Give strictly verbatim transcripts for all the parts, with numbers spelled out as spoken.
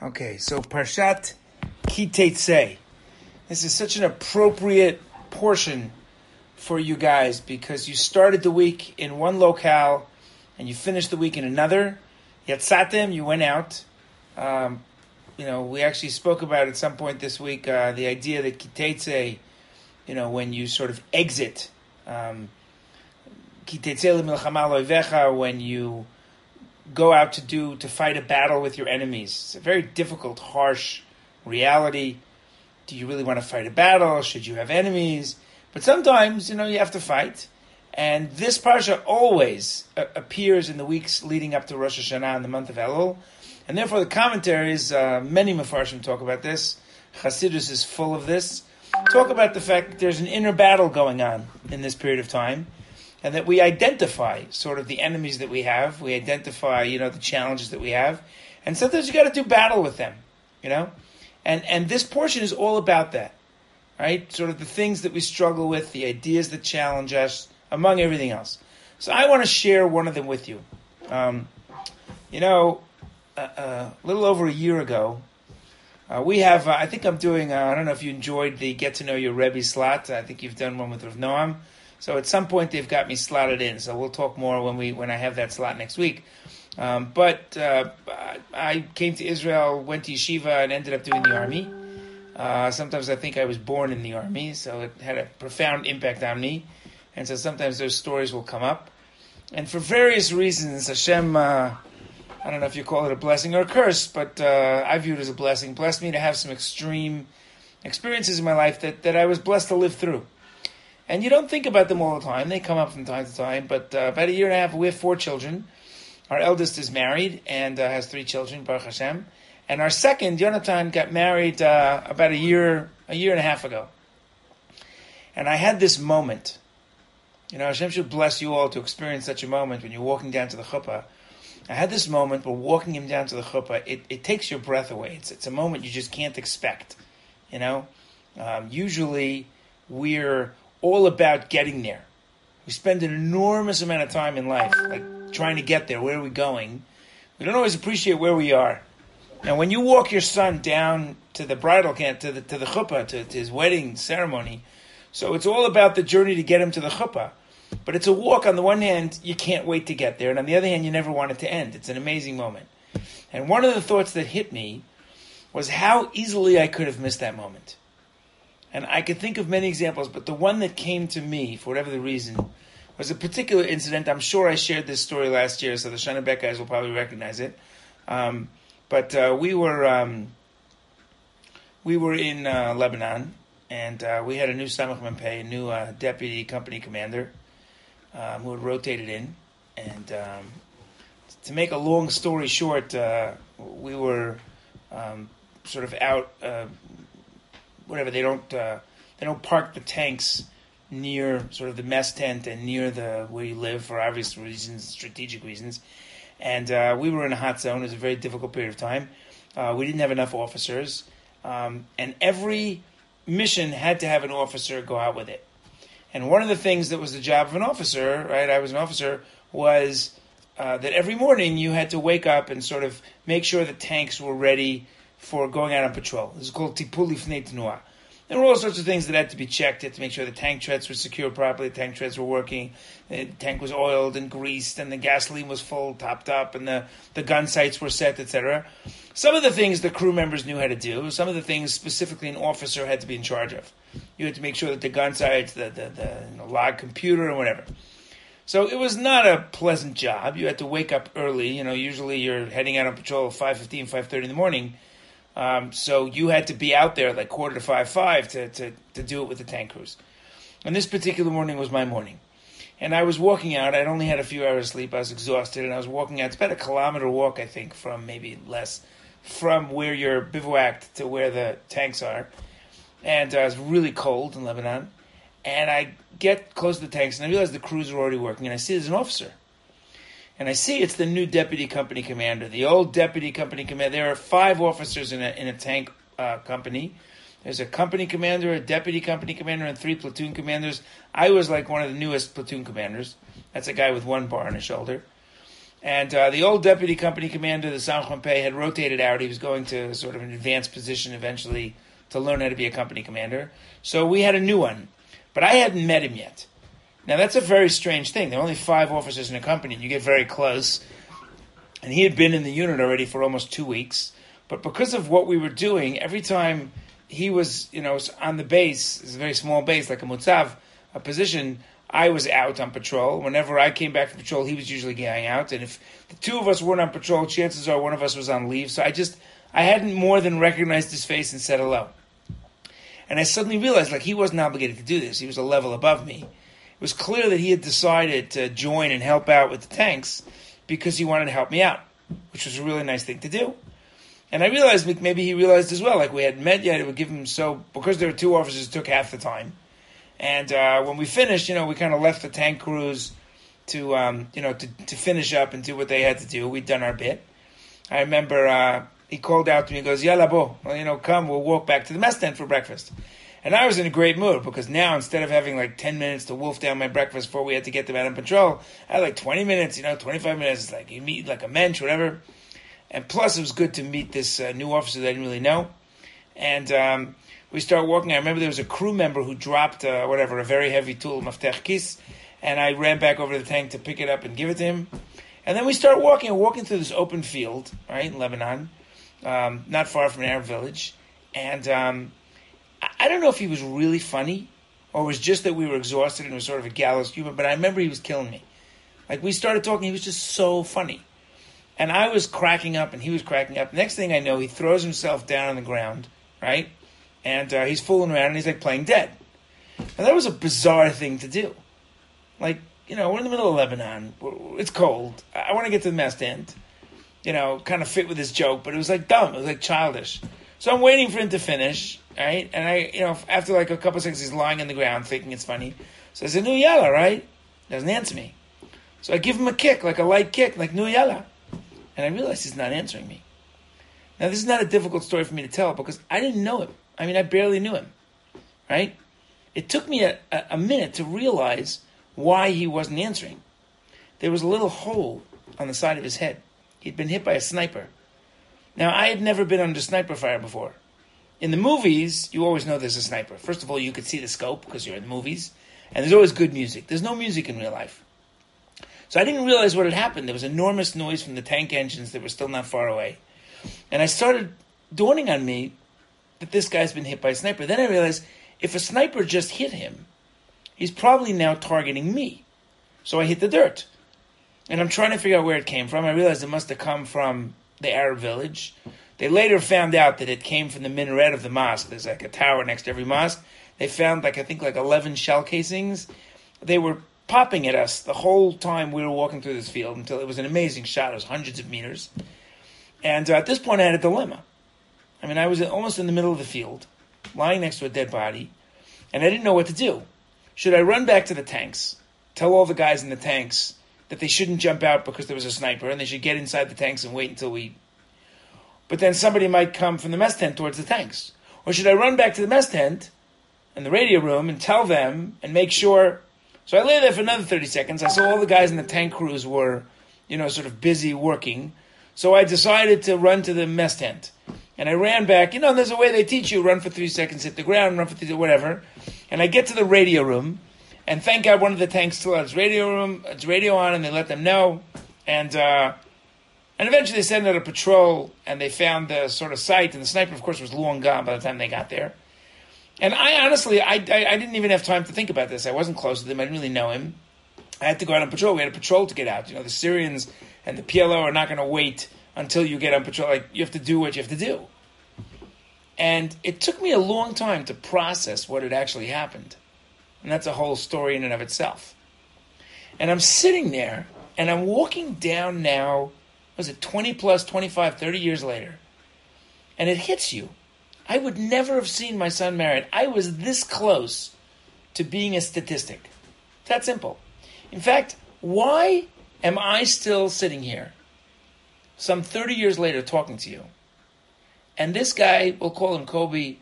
Okay, so Parshat Ki Teitzei. This is such an appropriate portion for you guys because you started the week in one locale and you finished the week in another. Yatsatem, you went out. Um, you know, we actually spoke about at some point this week uh, the idea that Ki Teitzei, you know, when you sort of exit, um, Ki Teitzei l'milchama l'oivecha, when you go out to do, to fight a battle with your enemies. It's a very difficult, harsh reality. Do you really want to fight a battle? Should you have enemies? But sometimes, you know, you have to fight. And this parsha always uh, appears in the weeks leading up to Rosh Hashanah in the month of Elul. And therefore the commentaries, uh, many Mefarshim talk about this. Chassidus is full of this. Talk about the fact that there's an inner battle going on in this period of time. And that we identify sort of the enemies that we have. We identify, you know, the challenges that we have. And sometimes you got to do battle with them, you know. And and this portion is all about that, right? Sort of the things that we struggle with, the ideas that challenge us, among everything else. So I want to share one of them with you. Um, you know, uh, uh, a little over a year ago, uh, we have, uh, I think I'm doing, uh, I don't know if you enjoyed the Get to Know Your Rebbe slot. I think you've done one with Rav Noam. So at some point they've got me slotted in. So we'll talk more when we when I have that slot next week. Um, but uh, I came to Israel, went to yeshiva, and ended up doing the army. Uh, sometimes I think I was born in the army, so it had a profound impact on me. And so sometimes those stories will come up. And for various reasons, Hashem, uh, I don't know if you call it a blessing or a curse, but uh, I view it as a blessing, blessed me to have some extreme experiences in my life that, that I was blessed to live through. And you don't think about them all the time. They come up from time to time. But uh, about a year and a half, we have four children. Our eldest is married and uh, has three children, Baruch Hashem. And our second, Jonathan, got married uh, about a year, a year and a half ago. And I had this moment. You know, Hashem should bless you all to experience such a moment when you're walking down to the chuppah. I had this moment where walking him down to the chuppah, it, it takes your breath away. It's it's a moment you just can't expect. You know, um, usually we're all about getting there. We spend an enormous amount of time in life, like trying to get there. Where are we going? We don't always appreciate where we are. Now, when you walk your son down to the bridal camp, to the to the chuppah, to, to his wedding ceremony, so it's all about the journey to get him to the chuppah. But it's a walk. On the one hand, you can't wait to get there, and on the other hand, you never want it to end. It's an amazing moment. And one of the thoughts that hit me was how easily I could have missed that moment. And I could think of many examples, but the one that came to me, for whatever the reason, was a particular incident. I'm sure I shared this story last year, so the Shana Bet guys will probably recognize it. Um, but uh, we were um, we were in uh, Lebanon, and uh, we had a new Samach Mempei, a new uh, deputy company commander, um, who had rotated in. And um, to make a long story short, uh, we were um, sort of out... Uh, Whatever they don't, uh, they don't park the tanks near sort of the mess tent and near the where you live for obvious reasons, strategic reasons. And uh, we were in a hot zone. It was a very difficult period of time. Uh, we didn't have enough officers, um, and every mission had to have an officer go out with it. And one of the things that was the job of an officer, right? I was an officer, was uh, that every morning you had to wake up and sort of make sure the tanks were ready for going out on patrol. This is called tipul lifnei tenuah. There were all sorts of things that had to be checked. You had to make sure the tank treads were secured properly, the tank treads were working, the tank was oiled and greased, and the gasoline was full, topped up, and the, the gun sights were set, et cetera. Some of the things the crew members knew how to do. Some of the things specifically an officer had to be in charge of. You had to make sure that the gun sights, the, the, the you know, log computer, or whatever. So it was not a pleasant job. You had to wake up early. You know, usually you're heading out on patrol at five fifteen, five thirty in the morning. Um, so you had to be out there like quarter to five, five to, to, to do it with the tank crews. And this particular morning was my morning. And I was walking out. I'd only had a few hours sleep. I was exhausted. And I was walking out. It's about a kilometer walk, I think, from maybe less, from where you're bivouacked to where the tanks are. And uh, it was really cold in Lebanon. And I get close to the tanks and I realize the crews are already working. And I see there's an officer. And I see it's the new deputy company commander, the old deputy company commander. There are five officers in a in a tank uh, company. There's a company commander, a deputy company commander, and three platoon commanders. I was like one of the newest platoon commanders. That's a guy with one bar on his shoulder. And uh, the old deputy company commander, the Samchon Pei, had rotated out. He was going to sort of an advanced position eventually to learn how to be a company commander. So we had a new one. But I hadn't met him yet. Now, that's a very strange thing. There are only five officers in a company, and you get very close. And he had been in the unit already for almost two weeks. But because of what we were doing, every time he was, you know, on the base, it's a very small base, like a mutzav, a position, I was out on patrol. Whenever I came back from patrol, he was usually going out. And if the two of us weren't on patrol, chances are one of us was on leave. So I just, I hadn't more than recognized his face and said hello. And I suddenly realized, like, he wasn't obligated to do this. He was a level above me. It was clear that he had decided to join and help out with the tanks because he wanted to help me out, which was a really nice thing to do. And I realized maybe he realized as well, like we hadn't met yet, it would give him so, because there were two officers, it took half the time. And uh, when we finished, you know, we kind of left the tank crews to, um, you know, to, to finish up and do what they had to do. We'd done our bit. I remember uh, he called out to me, he goes, Yalla bo, well, you know, come, we'll walk back to the mess tent for breakfast. And I was in a great mood because now instead of having like ten minutes to wolf down my breakfast before we had to get them out on patrol, I had like twenty minutes, you know, twenty-five minutes. It's like you meet like a mensch, whatever. And plus it was good to meet this uh, new officer that I didn't really know. And um, we started walking. I remember there was a crew member who dropped, uh, whatever, a very heavy tool, maftech kis. And I ran back over to the tank to pick it up and give it to him. And then we started walking, walking through this open field, right, in Lebanon, um, not far from an Arab village. And um, I don't know if he was really funny or it was just that we were exhausted and it was sort of a gallows humor, but I remember he was killing me. Like, we started talking, he was just so funny. And I was cracking up and he was cracking up. Next thing I know, he throws himself down on the ground, right? And uh, he's fooling around and he's like playing dead. And that was a bizarre thing to do. Like, you know, we're in the middle of Lebanon. It's cold. I want to get to the mess tent. You know, kind of fit with his joke, but it was like dumb. It was like childish. So I'm waiting for him to finish, right? And I, you know, after like a couple of seconds, he's lying on the ground thinking it's funny. So I said, "Nu yalla," right? Doesn't answer me. So I give him a kick, like a light kick, like "Nu yalla." And I realize he's not answering me. Now, this is not a difficult story for me to tell because I didn't know him. I mean, I barely knew him, right? It took me a, a, a minute to realize why he wasn't answering. There was a little hole on the side of his head. He'd been hit by a sniper. Now, I had never been under sniper fire before. In the movies, you always know there's a sniper. First of all, you could see the scope because you're in the movies. And there's always good music. There's no music in real life. So I didn't realize what had happened. There was enormous noise from the tank engines that were still not far away. And I started dawning on me that this guy's been hit by a sniper. Then I realized if a sniper just hit him, he's probably now targeting me. So I hit the dirt. And I'm trying to figure out where it came from. I realized it must have come from the Arab village. They later found out that it came from the minaret of the mosque. There's like a tower next to every mosque. They found like, I think like eleven shell casings. They were popping at us the whole time we were walking through this field until it was an amazing shot. It was hundreds of meters. And uh, at this point I had a dilemma. I mean, I was almost in the middle of the field, lying next to a dead body, and I didn't know what to do. Should I run back to the tanks, tell all the guys in the tanks that they shouldn't jump out because there was a sniper and they should get inside the tanks and wait until we... But then somebody might come from the mess tent towards the tanks. Or should I run back to the mess tent and the radio room and tell them and make sure... So I lay there for another thirty seconds. I saw all the guys in the tank crews were, you know, sort of busy working. So I decided to run to the mess tent. And I ran back. You know, there's a way they teach you. Run for three seconds, hit the ground, run for three, whatever. And I get to the radio room. And thank God one of the tanks still has radio room, it's radio on, and they let them know. And uh, and eventually they sent out a patrol, and they found the sort of site. And the sniper, of course, was long gone by the time they got there. And I honestly, I, I, I didn't even have time to think about this. I wasn't close to him. I didn't really know him. I had to go out on patrol. We had a patrol to get out. You know, the Syrians and the P L O are not going to wait until you get on patrol. Like, you have to do what you have to do. And it took me a long time to process what had actually happened. And that's a whole story in and of itself. And I'm sitting there, and I'm walking down now, was it twenty plus, twenty-five, thirty years later. And it hits you. I would never have seen my son married. I was this close to being a statistic. It's that simple. In fact, why am I still sitting here, some thirty years later, talking to you? And this guy, we'll call him Kobe,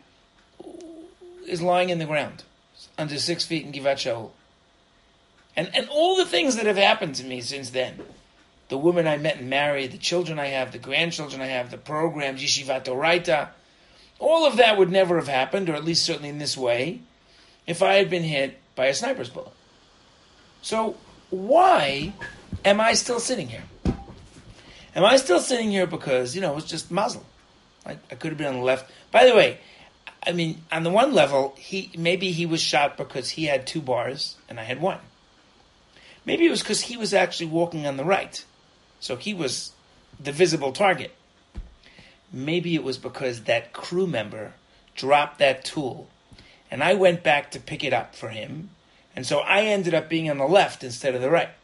is lying in the ground, under six feet in Givat Shaul. And, and all the things that have happened to me since then, the women I met and married, the children I have, the grandchildren I have, the programs, Yeshivat Oraita, all of that would never have happened, or at least certainly in this way, if I had been hit by a sniper's bullet. So why am I still sitting here? Am I still sitting here because, you know, it's just muzzle? I, I could have been on the left. By the way, I mean, on the one level, he maybe he was shot because he had two bars and I had one. Maybe it was because he was actually walking on the right. So he was the visible target. Maybe it was because that crew member dropped that tool and I went back to pick it up for him. And so I ended up being on the left instead of the right.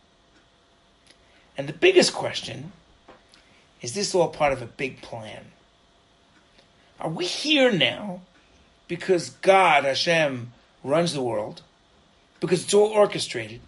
And the biggest question, is this all part of a big plan? Are we here now because God, Hashem, runs the world? Because it's all orchestrated?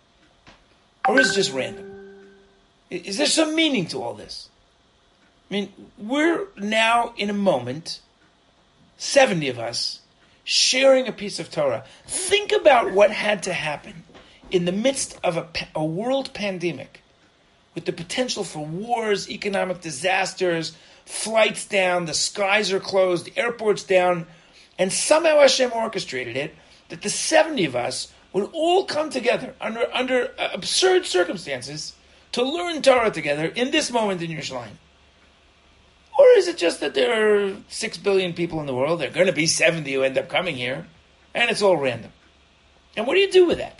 Or is it just random? Is there some meaning to all this? I mean, we're now in a moment, seventy of us, sharing a piece of Torah. Think about what had to happen in the midst of a, a world pandemic with the potential for wars, economic disasters, flights down, the skies are closed, airports down, and somehow Hashem orchestrated it that the seventy of us would all come together under, under absurd circumstances to learn Torah together in this moment in Yerushalayim. Or is it just that there are six billion people in the world, there are going to be seventy who end up coming here, and it's all random? And what do you do with that?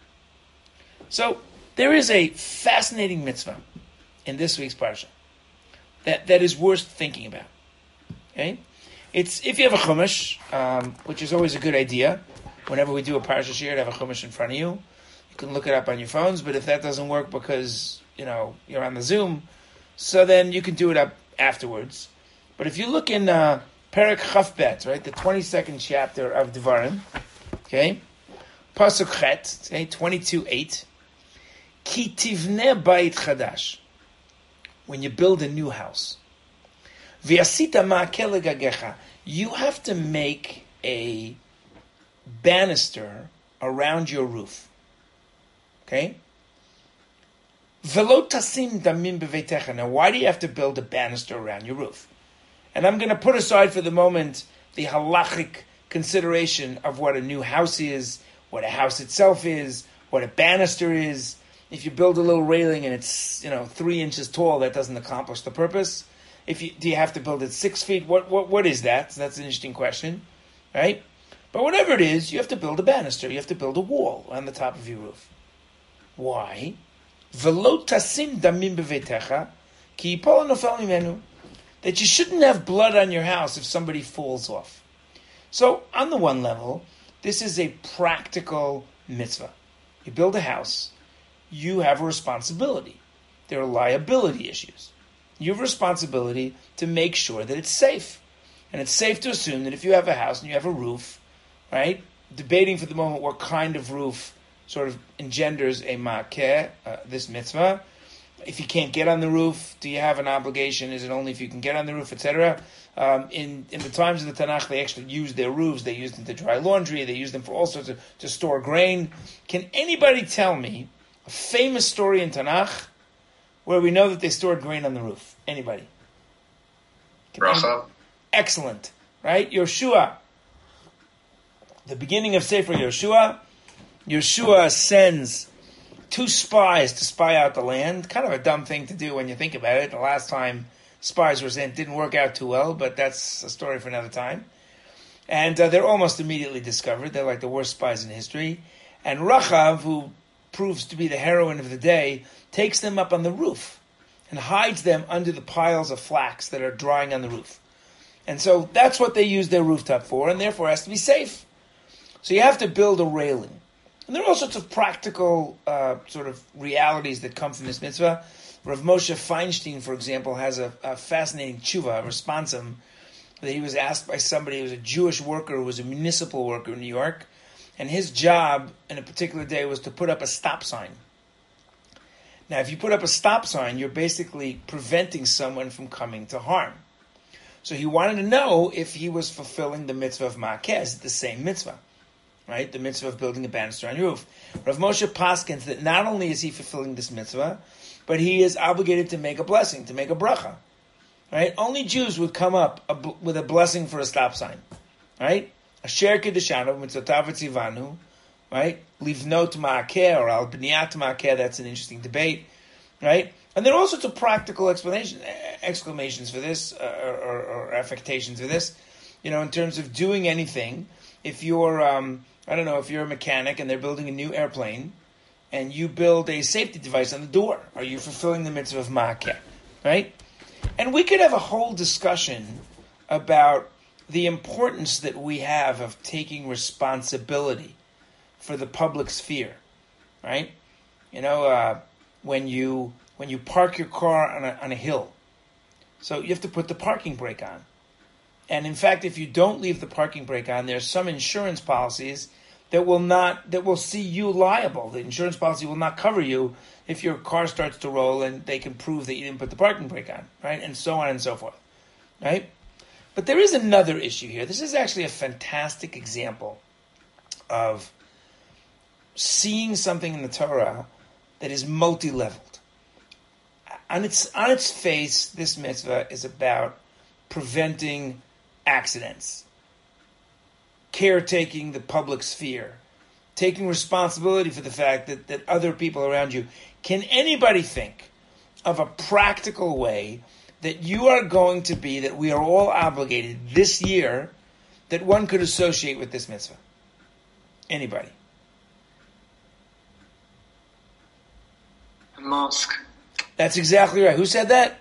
So, there is a fascinating mitzvah in this week's parsha that, that is worth thinking about. Okay, it's if you have a chumash, um, which is always a good idea. Whenever we do a parsha shir, to have a chumash in front of you. You can look it up on your phones, but if that doesn't work because you know you're on the Zoom, so then you can do it up afterwards. But if you look in uh, Perek Chafbet, right, the twenty-second chapter of Devarim, okay, Pasuk Chet, okay, twenty-two eight. Ki tivne bayit chadash, when you build a new house. V'yasita ma'akel legagecha, you have to make a banister around your roof. Okay? V'lo tasim damim beveitecha. Now, why do you have to build a banister around your roof? And I'm going to put aside for the moment the halachic consideration of what a new house is, what a house itself is, what a banister is. If you build a little railing and it's, you know, three inches tall, that doesn't accomplish the purpose. If you do you have to build it six feet? What what what is that? So that's an interesting question, right? But whatever it is, you have to build a banister. You have to build a wall on the top of your roof. Why? V'lo tasim damim beveitecha ki yipol nofel mimenu. That you shouldn't have blood on your house if somebody falls off. So on the one level, this is a practical mitzvah. You build a house. You have a responsibility. There are liability issues. You have a responsibility to make sure that it's safe. And it's safe to assume that if you have a house and you have a roof, right, debating for the moment what kind of roof sort of engenders a ma'akeh, uh, this mitzvah. If you can't get on the roof, do you have an obligation? Is it only if you can get on the roof, et cetera? Um, in, in the times of the Tanakh, they actually used their roofs. They used them to dry laundry. They used them for all sorts of, to store grain. Can anybody tell me a famous story in Tanakh where we know that they stored grain on the roof? Anybody? Bracha. Excellent. Right? Yoshua. The beginning of Sefer Yoshua. Yoshua sends two spies to spy out the land. Kind of a dumb thing to do when you think about it. The last time spies were sent didn't work out too well, but that's a story for another time. And uh, they're almost immediately discovered. They're like the worst spies in history. And Rachav, who proves to be the heroine of the day, takes them up on the roof and hides them under the piles of flax that are drying on the roof. And so that's what they use their rooftop for, and therefore it has to be safe. So you have to build a railing. And there are all sorts of practical uh, sort of realities that come from this mitzvah. Rav Moshe Feinstein, for example, has a, a fascinating tshuva, a responsum, that he was asked by somebody who was a Jewish worker who was a municipal worker in New York, and his job in a particular day was to put up a stop sign. Now, if you put up a stop sign, you're basically preventing someone from coming to harm. So he wanted to know if he was fulfilling the mitzvah of Ma'akeh. Is it the same mitzvah? Right? The mitzvah of building a banister on your roof. Rav Moshe paskins that not only is he fulfilling this mitzvah, but he is obligated to make a blessing, to make a bracha. Right? Only Jews would come up a, with a blessing for a stop sign. Right? Asher kedeshanu mitzotav v'tzivanu. Right? Livnot ma'akeh or al bniyat ma'akeh. That's an interesting debate. Right? And there are all sorts of practical explanations, exclamations for this, uh, or, or, or affectations for this. You know, in terms of doing anything. If you're, um, I don't know, if you're a mechanic and they're building a new airplane, and you build a safety device on the door, are you fulfilling the mitzvah of ma'akeh? Right? And we could have a whole discussion about the importance that we have of taking responsibility for the public sphere, right? You know, uh, when you when you park your car on a, on a hill, so you have to put the parking brake on. And in fact, if you don't leave the parking brake on, there are some insurance policies that will not that will see you liable. The insurance policy will not cover you if your car starts to roll and they can prove that you didn't put the parking brake on, right? And so on and so forth, right? But there is another issue here. This is actually a fantastic example of seeing something in the Torah that is multi-leveled. On its on its face, this mitzvah is about preventing accidents, caretaking the public sphere, taking responsibility for the fact that, that other people around you. Can anybody think of a practical way that you are going to be, that we are all obligated this year, that one could associate with this mitzvah? Anybody? A mosque. That's exactly right. Who said that?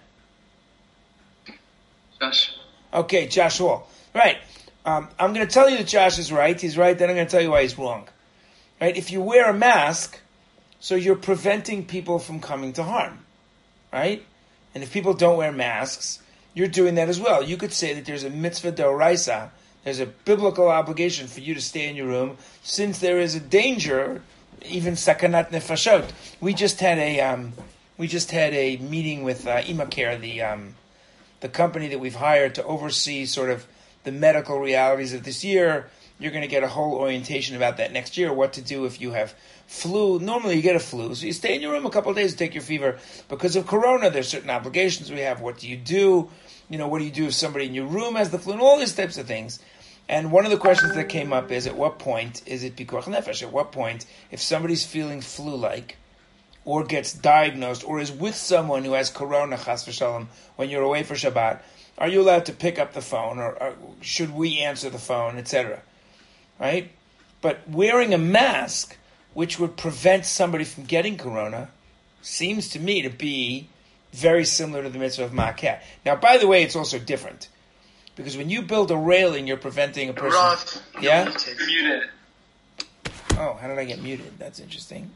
Josh. Okay, Josh Hall. Right. Um, I'm going to tell you that Josh is right. He's right. Then I'm going to tell you why he's wrong. Right? If you wear a mask, so you're preventing people from coming to harm. Right? And if people don't wear masks, you're doing that as well. You could say that there's a mitzvah d'oraisa. There's a biblical obligation for you to stay in your room, since there is a danger, even sakanat nefashot. We just had a um, we just had a meeting with uh, Imacare, the um, the company that we've hired to oversee sort of the medical realities of this year. You're going to get a whole orientation about that next year, what to do if you have flu. Normally you get a flu, so you stay in your room a couple of days to take your fever. Because of corona, there's certain obligations we have. What do you do? You know, what do you do if somebody in your room has the flu? And all these types of things. And one of the questions that came up is, at what point is it pikuach nefesh? At what point, if somebody's feeling flu-like, or gets diagnosed, or is with someone who has corona, chas v'shalom, when you're away for Shabbat, are you allowed to pick up the phone, or, or should we answer the phone, et cetera? Right? But wearing a mask, which would prevent somebody from getting corona, seems to me to be very similar to the mitzvah of ma'akeh. Now, by the way, it's also different. Because when you build a railing, you're preventing a person... Roth, yeah? Muted. Oh, how did I get muted? That's interesting.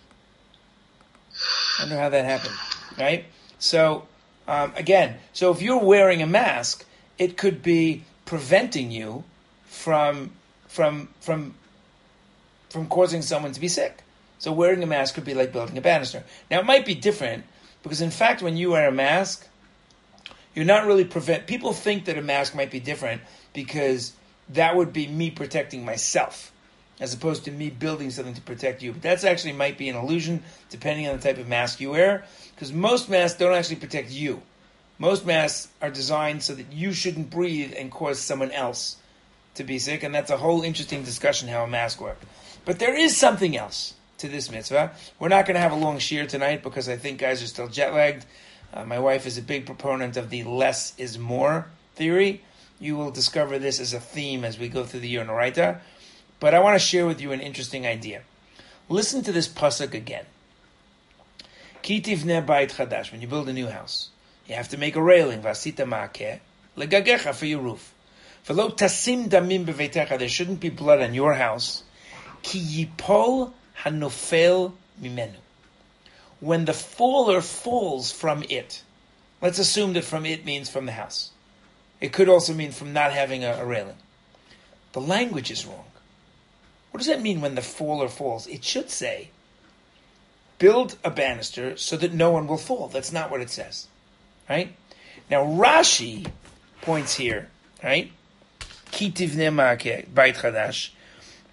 I wonder how that happened. Right? So, um, again, so if you're wearing a mask, it could be preventing you from from from from causing someone to be sick. So wearing a mask could be like building a banister. Now, it might be different, because in fact, when you wear a mask, you're not really prevent... People think that a mask might be different because that would be me protecting myself, as opposed to me building something to protect you. But that's actually might be an illusion, depending on the type of mask you wear, because most masks don't actually protect you. Most masks are designed so that you shouldn't breathe and cause someone else to be sick, and that's a whole interesting discussion how a mask works. But there is something else to this mitzvah. We're not going to have a long shiur tonight, because I think guys are still jet-lagged. Uh, my wife is a big proponent of the less is more theory. You will discover this as a theme as we go through the year in Oraita. But I want to share with you an interesting idea. Listen to this pasuk again. Ki tivneh bayit chadash. When you build a new house, you have to make a railing. Vasita ma'akeh legagecha, for your roof. V'lo tasim damim beveitecha. There shouldn't be blood on your house. Ki yipol hanofel mimenu. When the faller falls from it, let's assume that from it means from the house. It could also mean from not having a, a railing. The language is wrong. What does that mean when the faller falls? It should say, build a banister so that no one will fall. That's not what it says. Right? Now Rashi points here, right? Ki tivneh ma'akeh bayit chadash.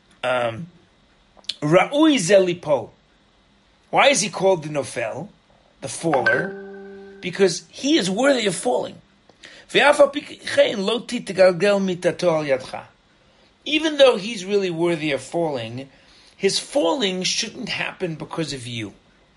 Ra'ui ze lipol. Why is he called the nofel? the faller, because he is worthy of falling. Even though he's really worthy of falling, his falling shouldn't happen because of you.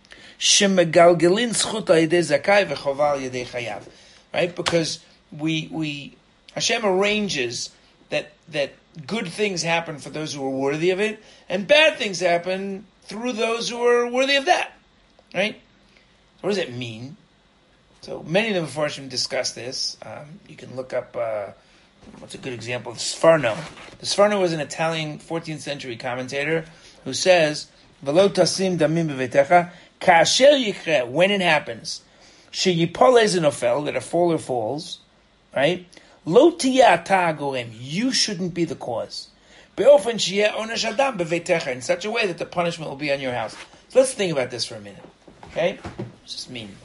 Right? Because we we Hashem arranges that that good things happen for those who are worthy of it, and bad things happen through those who are worthy of that. Right? What does it mean? So many of the Mepharshim discuss this. Um, you can look up, uh, what's a good example? The Sforno. The Sforno was an Italian fourteenth century commentator who says, "V'lo tasim damim b'veitecha, ka'asher yikre," when it happens, she'yipol ezenofel, that a faller falls, right? Lo tiyeh ata hagorem, you shouldn't be the cause. Be'ofen sheyeh onesh adam b'veitecha, in such a way that the punishment will be on your house. So let's think about this for a minute, okay? What does this mean?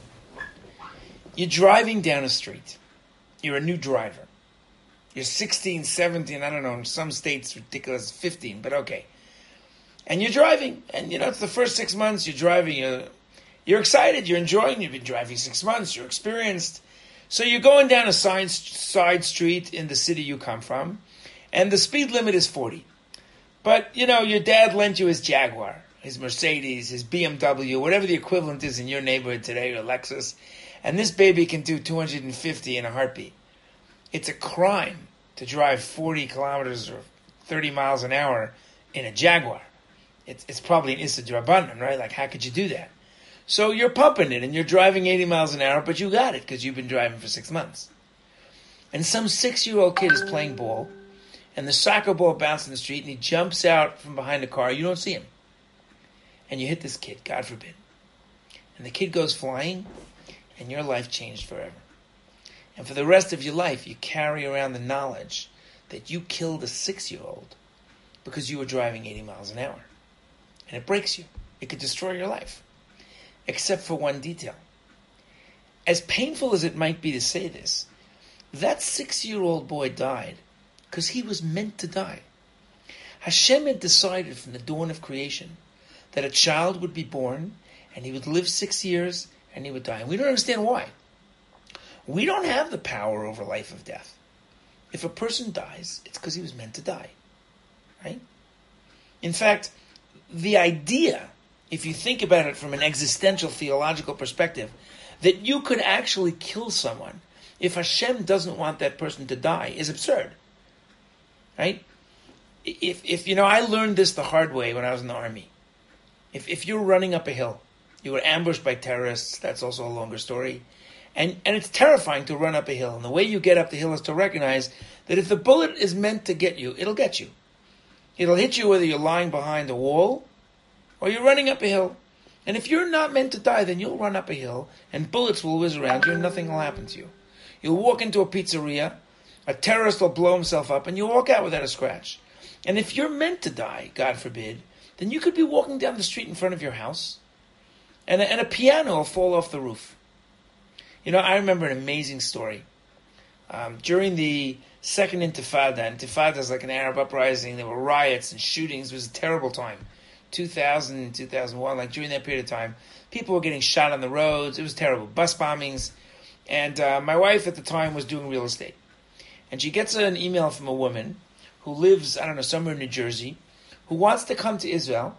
You're driving down a street. You're a new driver. You're sixteen, seventeen, I don't know, in some states ridiculous, fifteen, but okay. And you're driving, and you know, it's the first six months you're driving, you're, you're excited, you're enjoying, you've been driving six months, you're experienced. So you're going down a side, side street in the city you come from, and the speed limit is forty. But, you know, your dad lent you his Jaguar, his Mercedes, his B M W, whatever the equivalent is in your neighborhood today, or Lexus, and this baby can do two hundred fifty in a heartbeat. It's a crime to drive forty kilometers or thirty miles an hour in a Jaguar. It's it's probably an Issa D'Rabbanan, right? Like, how could you do that? So you're pumping it, and you're driving eighty miles an hour, but you got it, because you've been driving for six months. And some six-year-old kid is playing ball, and the soccer ball bounces in the street, and he jumps out from behind the car. You don't see him. And you hit this kid, God forbid. And the kid goes flying, and your life changed forever. And for the rest of your life, you carry around the knowledge that you killed a six-year-old because you were driving eighty miles an hour. And it breaks you. It could destroy your life. Except for one detail. As painful as it might be to say this, that six-year-old boy died because he was meant to die. Hashem had decided from the dawn of creation that a child would be born, and he would live six years, and he would die. And we don't understand why. We don't have the power over life or death. If a person dies, it's because he was meant to die. Right? In fact, the idea, if you think about it from an existential theological perspective, that you could actually kill someone if Hashem doesn't want that person to die is absurd. Right? If, if you know, I learned this the hard way when I was in the army. If if you're running up a hill, you were ambushed by terrorists, that's also a longer story, and, and it's terrifying to run up a hill. And the way you get up the hill is to recognize that if the bullet is meant to get you, it'll get you. It'll hit you whether you're lying behind a wall or you're running up a hill. And if you're not meant to die, then you'll run up a hill and bullets will whiz around you and nothing will happen to you. You'll walk into a pizzeria, a terrorist will blow himself up, and you'll walk out without a scratch. And if you're meant to die, God forbid, then you could be walking down the street in front of your house, and a, and a piano will fall off the roof. You know, I remember an amazing story. Um, during the Second Intifada, Intifada is like an Arab uprising, there were riots and shootings, it was a terrible time. two thousand, two thousand one, like during that period of time, people were getting shot on the roads, it was terrible, bus bombings, and uh, my wife at the time was doing real estate. And she gets an email from a woman who lives, I don't know, somewhere in New Jersey, who wants to come to Israel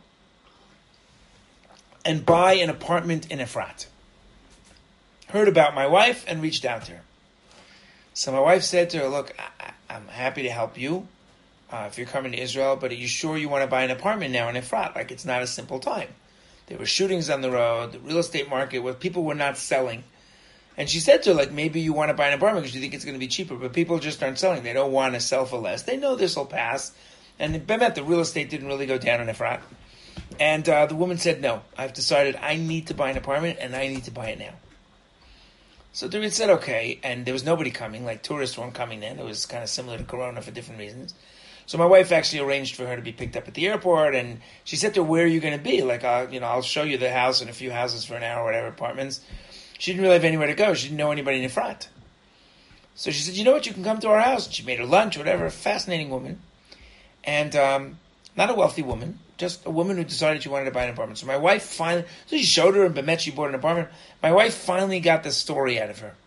and buy an apartment in Efrat. Heard about my wife and reached out to her. So my wife said to her, look, I, I'm happy to help you uh, if you're coming to Israel, but are you sure you want to buy an apartment now in Efrat? Like, it's not a simple time. There were shootings on the road, the real estate market, where people were not selling. And she said to her, like, maybe you want to buy an apartment because you think it's going to be cheaper, but people just aren't selling. They don't want to sell for less. They know this will pass. And Bemet, the real estate didn't really go down in Efrat. And uh, the woman said, no, I've decided I need to buy an apartment and I need to buy it now. So David said, okay, and there was nobody coming, like tourists weren't coming then. It was kind of similar to Corona for different reasons. So my wife actually arranged for her to be picked up at the airport, and she said to her, where are you going to be? Like, I'll, you know, I'll show you the house and a few houses for an hour, whatever, apartments. She didn't really have anywhere to go. She didn't know anybody in Efrat. So she said, you know what, you can come to our house. And she made her lunch, whatever, fascinating woman. And um, not a wealthy woman, just a woman who decided she wanted to buy an apartment. So my wife finally, so she showed her and Bemet she bought an apartment. My wife finally got the story out of her.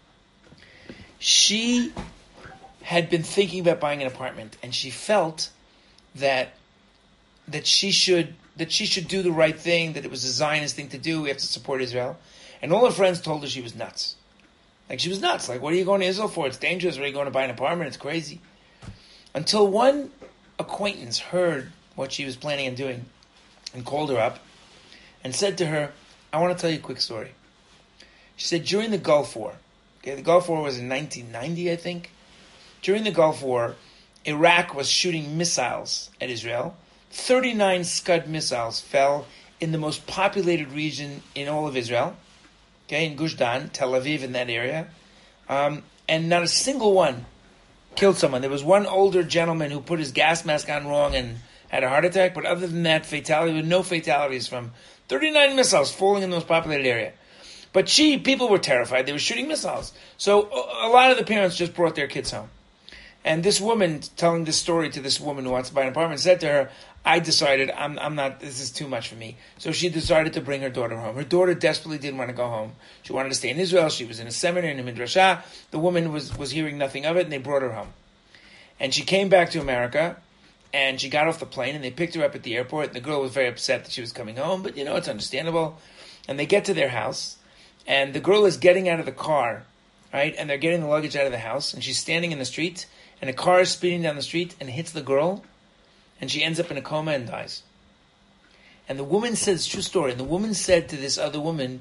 She had been thinking about buying an apartment, and she felt that that she should that she should do the right thing, that it was a Zionist thing to do. We have to support Israel. And all her friends told her she was nuts. Like, she was nuts. Like, what are you going to Israel for? It's dangerous. Where are you going to buy an apartment? It's crazy. Until one acquaintance heard what she was planning on doing and called her up and said to her, I want to tell you a quick story. She said, during the Gulf War, okay, the Gulf War was in nineteen ninety, I think. During the Gulf War, Iraq was shooting missiles at Israel. thirty-nine Scud missiles fell in the most populated region in all of Israel, okay, in Gush Dan, Tel Aviv, in that area, um, and not a single one killed someone. There was one older gentleman who put his gas mask on wrong and had a heart attack, but other than that, fatality, there were no fatalities from thirty-nine missiles falling in the most populated area. But she, people were terrified. They were shooting missiles. So a lot of the parents just brought their kids home. And this woman, telling this story to this woman who wants to buy an apartment, said to her, I decided I'm I'm not, this is too much for me. So she decided to bring her daughter home. Her daughter desperately didn't want to go home. She wanted to stay in Israel. She was in a seminary in a midrashah. The woman was, was hearing nothing of it, and they brought her home. And she came back to America, and she got off the plane, and they picked her up at the airport. And the girl was very upset that she was coming home, but, you know, it's understandable. And they get to their house, and the girl is getting out of the car, right? And they're getting the luggage out of the house, and she's standing in the street, and a car is speeding down the street and hits the girl, and she ends up in a coma and dies. And the woman says, true story, and the woman said to this other woman,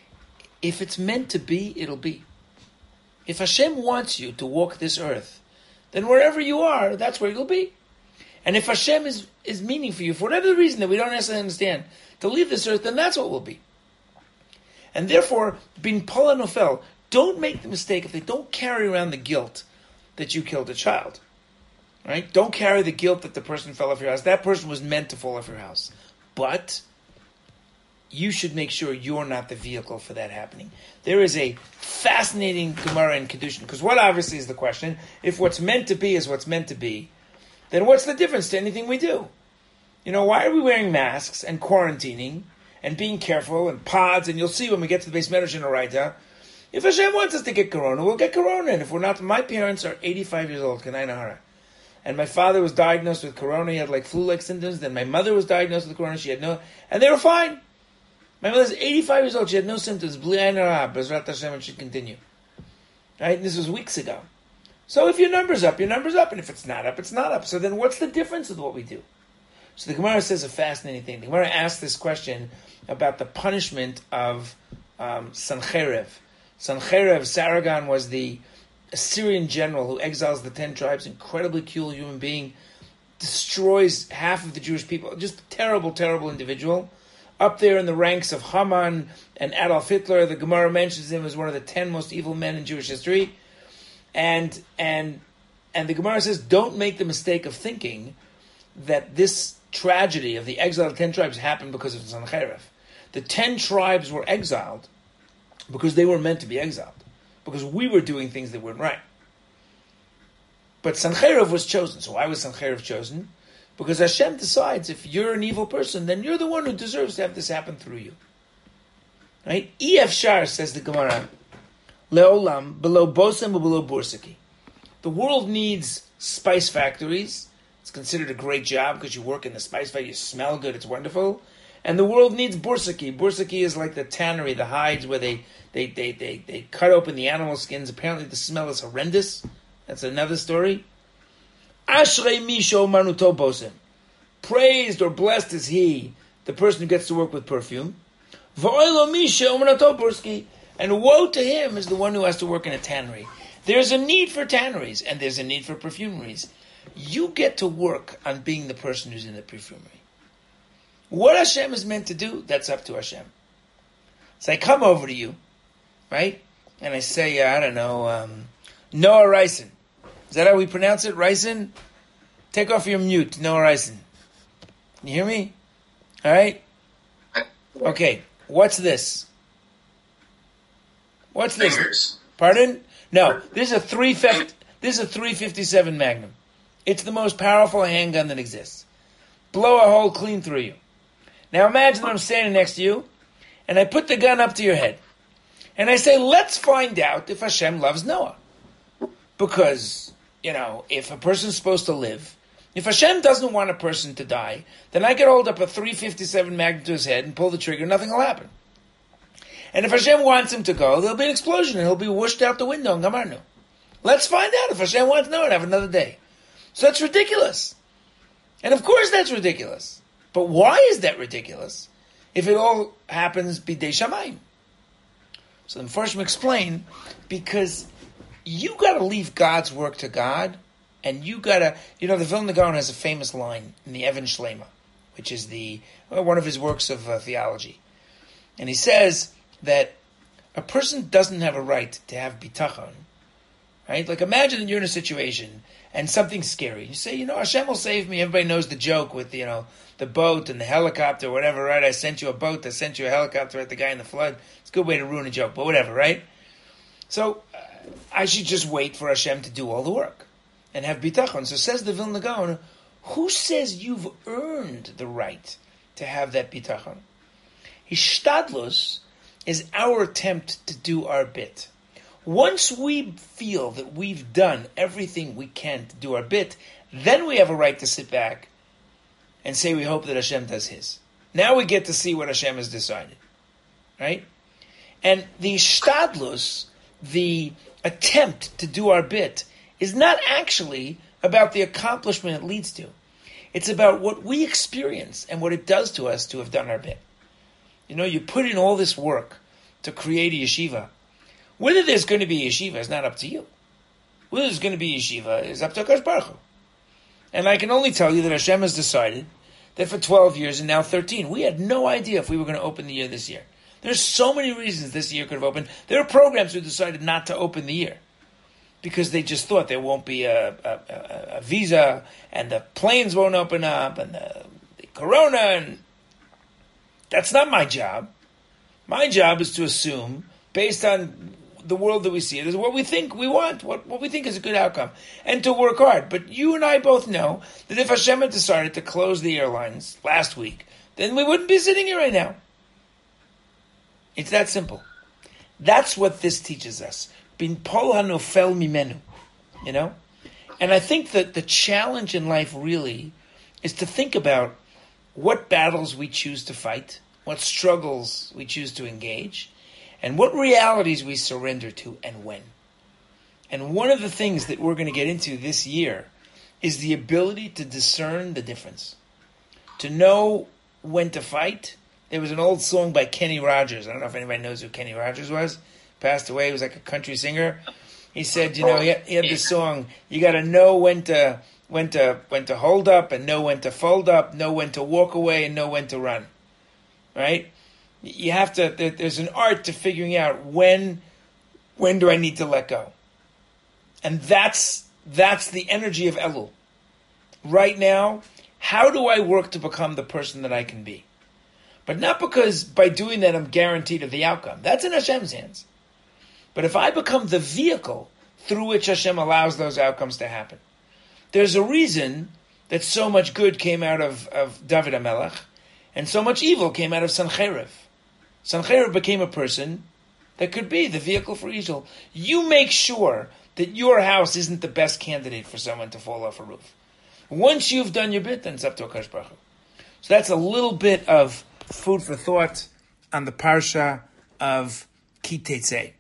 if it's meant to be, it'll be. If Hashem wants you to walk this earth, then wherever you are, that's where you'll be. And if Hashem is, is meaning for you, for whatever the reason that we don't necessarily understand, to leave this earth, then that's what will be. And therefore, being Pola Nofel, don't make the mistake if they don't carry around the guilt that you killed a child. Right? Don't carry the guilt that the person fell off your house. That person was meant to fall off your house. But you should make sure you're not the vehicle for that happening. There is a fascinating Gemara in Kedushin, because what obviously is the question? If what's meant to be is what's meant to be, then what's the difference to anything we do? You know, why are we wearing masks and quarantining and being careful and pods? And you'll see when we get to the Beis Medrash in Oraita, if Hashem wants us to get corona, we'll get corona. And if we're not, my parents are eighty-five years old, Kanai Nahara. And my father was diagnosed with corona. He had like flu-like symptoms. Then my mother was diagnosed with corona. She had no, and they were fine. My mother's eighty-five years old. She had no symptoms. B'li ayin hara, B'ezrat Hashem, and should continue. Right? And this was weeks ago. So if your number's up, your number's up. And if it's not up, it's not up. So then what's the difference with what we do? So the Gemara says a fascinating thing. The Gemara asks this question about the punishment of um, Sancherev. Sancherev, Sargon, was the Assyrian general who exiles the ten tribes, incredibly cruel human being, destroys half of the Jewish people. Just a terrible, terrible individual. Up there in the ranks of Haman and Adolf Hitler, the Gemara mentions him as one of the ten most evil men in Jewish history. And and and the Gemara says, don't make the mistake of thinking that this tragedy of the exile of the ten tribes happened because of Sancherev. The ten tribes were exiled because they were meant to be exiled. Because we were doing things that weren't right. But Sancherev was chosen. So why was Sancherev chosen? Because Hashem decides if you're an evil person, then you're the one who deserves to have this happen through you. Right? E F Shar, says the Gemara, Leolam, below Bosem or below Borsaki. The world needs spice factories. It's considered a great job because you work in the spice factory, you smell good, it's wonderful. And the world needs Borsaki. Borsaki is like the tannery, the hides where they They, they they they cut open the animal skins. Apparently the smell is horrendous. That's another story. Ashrei misho manuto bosem. Praised or blessed is he, the person who gets to work with perfume. V'oilo misho manuto borski. And woe to him is the one who has to work in a tannery. There's a need for tanneries, and there's a need for perfumeries. You get to work on being the person who's in the perfumery. What Hashem is meant to do, that's up to Hashem. So I come over to you, right? And I say, uh, I don't know, um, Noah Reisen. Is that how we pronounce it? Reisen? Take off your mute, Noah Reisen. Can you hear me? All right? Okay, what's this? What's this? Fingers. Pardon? No, this is a three fifty, this is a three fifty-seven Magnum. It's the most powerful handgun that exists. blow a hole clean through you. Now imagine that I'm standing next to you, and I put the gun up to your head. And I say, let's find out if Hashem loves Noah. Because, you know, if a person's supposed to live, if Hashem doesn't want a person to die, then I could hold up a three fifty-seven Magnum to his head and pull the trigger, nothing will happen. And if Hashem wants him to go, there'll be an explosion and he'll be whooshed out the window in Gamarnu. Let's find out if Hashem wants Noah to have another day. So that's ridiculous. And of course that's ridiculous. But why is that ridiculous if it all happens b'dei shamayim? So the Mepharshim explain, because you got to leave God's work to God, and you got to, you know, the Vilna Gaon has a famous line in the Even Shlema, which is the well, one of his works of uh, theology. And he says that a person doesn't have a right to have bitachon, right? Like imagine that you're in a situation and something's scary. You say, you know, Hashem will save me. Everybody knows the joke with, you know, the boat and the helicopter, whatever, right? I sent you a boat, I sent you a helicopter at the guy in the flood. It's a good way to ruin a joke, but whatever, right? So uh, I should just wait for Hashem to do all the work and have bitachon. So says the Vilna Gaon, who says you've earned the right to have that bitachon? Hishtadlus is our attempt to do our bit. Once we feel that we've done everything we can to do our bit, then we have a right to sit back and say we hope that Hashem does His. Now we get to see what Hashem has decided, right? And the shtadlus, the attempt to do our bit, is not actually about the accomplishment it leads to. It's about what we experience and what it does to us to have done our bit. You know, you put in all this work to create a yeshiva. Whether there's going to be a yeshiva is not up to you. Whether there's going to be a yeshiva is up to HaKadosh Baruch Hu. And I can only tell you that Hashem has decided that for twelve years and now thirteen, we had no idea if we were going to open the year this year. There's so many reasons this year could have opened. There are programs who decided not to open the year because they just thought there won't be a, a, a, a visa and the planes won't open up and the, the corona. And that's not my job. My job is to assume, based on the world that we see, it is what we think we want, what, what we think is a good outcome, and to work hard. But you and I both know that if Hashem had decided to close the airlines last week, then we wouldn't be sitting here right now. It's that simple. That's what this teaches us. Bin pol hanofel mimenu, you know? And I think that the challenge in life really is to think about what battles we choose to fight, what struggles we choose to engage, and what realities we surrender to and when. And one of the things that we're going to get into this year is the ability to discern the difference. To know when to fight. There was an old song by Kenny Rogers. I don't know if anybody knows who Kenny Rogers was. Passed away. He was like a country singer. He said, you know, he had, he had this song, you got to know when to when to when to hold up and know when to fold up, know when to walk away and know when to run. Right? You have to, there, there's an art to figuring out when, when do I need to let go? And that's, that's the energy of Elul. Right now, how do I work to become the person that I can be? But not because by doing that I'm guaranteed of the outcome. That's in Hashem's hands. But if I become the vehicle through which Hashem allows those outcomes to happen, there's a reason that so much good came out of, of David HaMelech and so much evil came out of Sancheriv. Sancheriv became a person that could be the vehicle for evil. You make sure that your house isn't the best candidate for someone to fall off a roof. Once you've done your bit, then it's up to HaKadosh Baruch Hu. So that's a little bit of food for thought on the parsha of Ki Tetzei.